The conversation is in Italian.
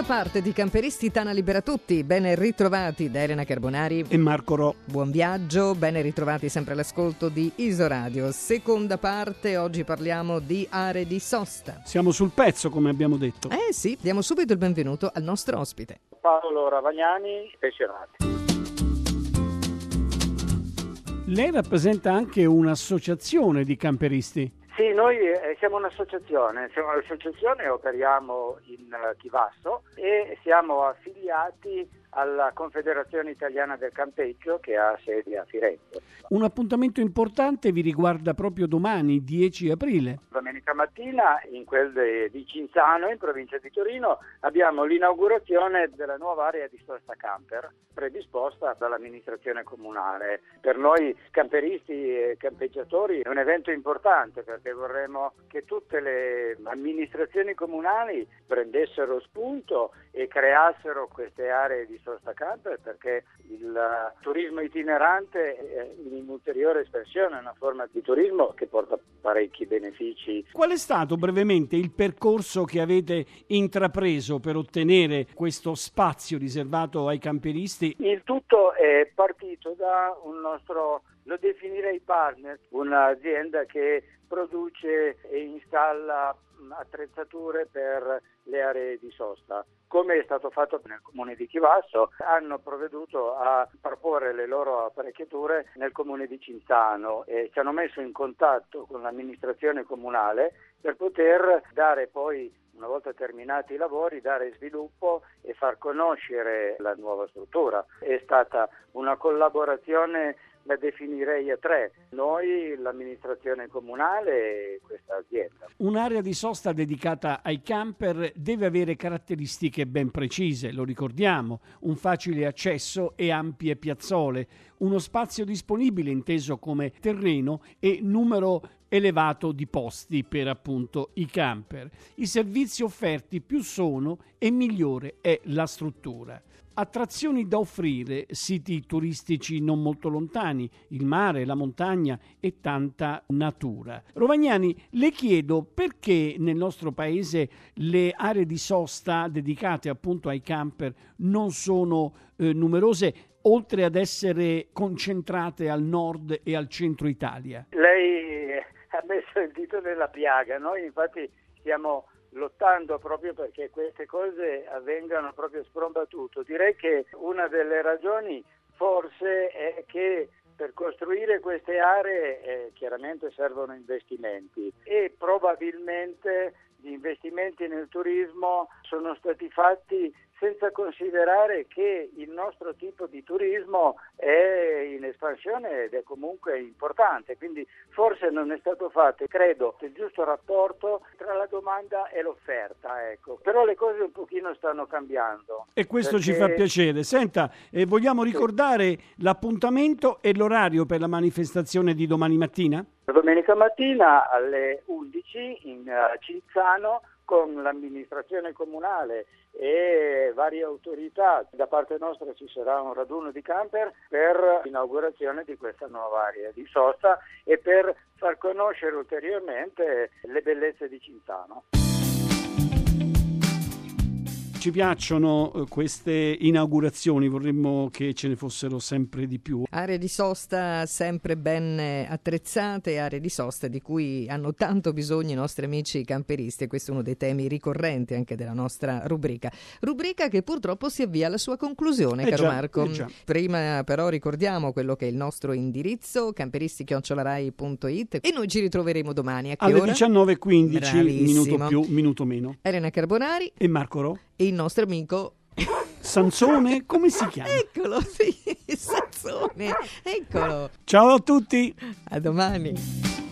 parte di Camperisti Tana Libera Tutti. Ben ritrovati da Elena Carbonari e Marco Ro. Buon viaggio, ben ritrovati sempre all'ascolto di Isoradio. Seconda parte, oggi parliamo di aree di sosta. Siamo sul pezzo, come abbiamo detto. Sì, diamo subito il benvenuto al nostro ospite. Paolo Ravagnani, Pescerati. Lei rappresenta anche un'associazione di camperisti. Sì, noi siamo un'associazione, operiamo in Chivasso e siamo affiliati alla Confederazione Italiana del Campeggio che ha sede a Firenze. Un appuntamento importante vi riguarda proprio domani, 10 aprile. Domenica mattina in quel di Cinzano, in provincia di Torino, abbiamo l'inaugurazione della nuova area di sosta camper predisposta dall'amministrazione comunale. Per noi camperisti e campeggiatori è un evento importante perché vorremmo che tutte le amministrazioni comunali prendessero spunto e creassero queste aree di sosta camper, perché il turismo itinerante è un'ulteriore espressione, una forma di turismo che porta parecchi benefici. Qual è stato brevemente il percorso che avete intrapreso per ottenere questo spazio riservato ai camperisti? Il tutto è partito da un nostro, lo definirei partner, un'azienda che produce e installa attrezzature per le aree di sosta. Come è stato fatto nel comune di Chivasso, hanno provveduto a proporre le loro apparecchiature nel comune di Cinzano e ci hanno messo in contatto con l'amministrazione comunale per poter dare poi, una volta terminati i lavori, dare sviluppo e far conoscere la nuova struttura. È stata una collaborazione, la definirei a tre: noi, l'amministrazione comunale e questa azienda. Un'area di sosta dedicata ai camper deve avere caratteristiche ben precise, lo ricordiamo: un facile accesso e ampie piazzole, uno spazio disponibile inteso come terreno e numero elevato di posti per appunto i camper. I servizi offerti più sono e migliore è la struttura. Attrazioni da offrire, siti turistici non molto lontani, il mare, la montagna e tanta natura. Rovagnani, le chiedo perché nel nostro paese le aree di sosta dedicate appunto ai camper non sono numerose, oltre ad essere concentrate al nord e al centro Italia. Lei ha messo il dito nella piaga. Noi infatti stiamo lottando proprio perché queste cose avvengano proprio sprombattuto. Direi che una delle ragioni forse è che per costruire queste aree chiaramente servono investimenti e probabilmente gli investimenti nel turismo sono stati fatti senza considerare che il nostro tipo di turismo è in espansione ed è comunque importante, quindi forse non è stato fatto, credo, il giusto rapporto tra la domanda e l'offerta, ecco. Però le cose un pochino stanno cambiando. E questo ci fa piacere. Senta, vogliamo ricordare l'appuntamento e l'orario per la manifestazione di domani mattina? Domenica mattina alle 11 in Cinzano, con l'amministrazione comunale e varie autorità. Da parte nostra ci sarà un raduno di camper per l'inaugurazione di questa nuova area di sosta e per far conoscere ulteriormente le bellezze di Cinzano. Ci piacciono queste inaugurazioni, vorremmo che ce ne fossero sempre di più. Aree di sosta sempre ben attrezzate, aree di sosta di cui hanno tanto bisogno i nostri amici camperisti, e questo è uno dei temi ricorrenti anche della nostra rubrica che purtroppo si avvia alla sua conclusione, caro Marco. Prima però ricordiamo quello che è il nostro indirizzo, camperisti@rai.it, e noi ci ritroveremo domani a che alle ora? 19:15, minuto più, minuto meno. Elena Carbonari e Marco Ro. E il nostro amico Sansone, come si chiama? Eccolo, sì, Sansone, eccolo. Ciao a tutti. A domani.